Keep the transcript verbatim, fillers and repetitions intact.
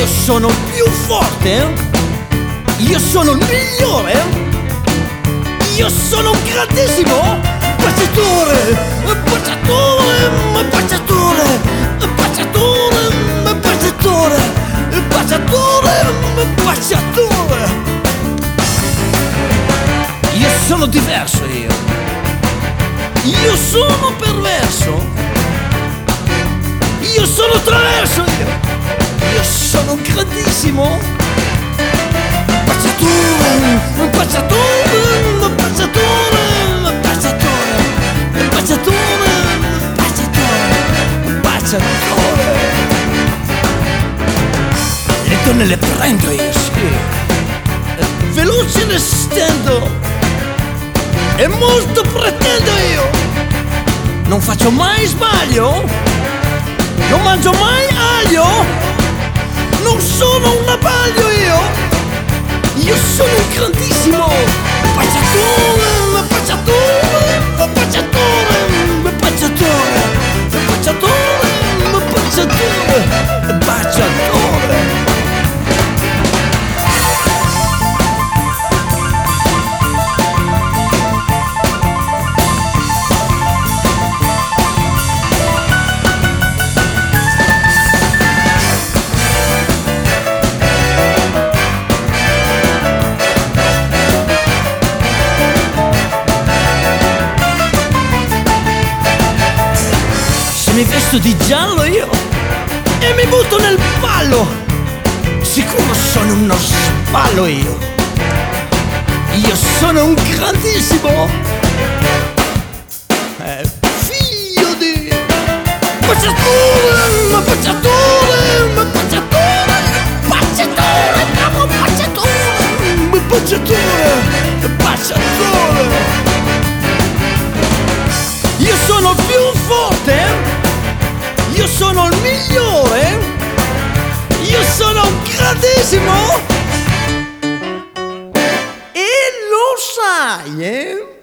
Io sono più forte, io sono il migliore, io sono un grandissimo baciatore, baciatore, baciatore, baciatore, baciatore, baciatore, baciatore. Io sono diverso io, io sono perverso, io sono traverso io. Io sono grandissimo baciatore, baciatore, baciatore, baciatore, baciatore, baciatore, baciatore. Le donne le prendo io, sì, veloce le stendo e molto pretendo io. Non faccio mai sbaglio, non mangio mai aglio. Non sono un abbaglio io, io sono un grandissimo baciatore, baciatore, baciatore, baciatore, baciatore, baciatore, baciatore. Mi vesto di giallo io e mi butto nel ballo, sicuro sono uno spallo io, io sono un grandissimo eh, figlio di baciatore, baciatore, baciatore, baciatore, bravo baciatore, baciatore, baciatore. Io sono più forte, io sono il migliore, io sono un grandissimo e lo sai, eh?